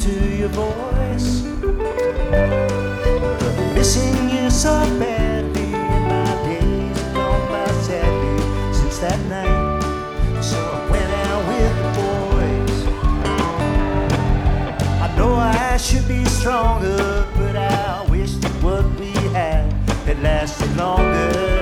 to your voice. But missing you so badly, and my days have gone by sadly since that night. So I went out with the boys. I know I should be stronger, but I wish that what we had lasted longer.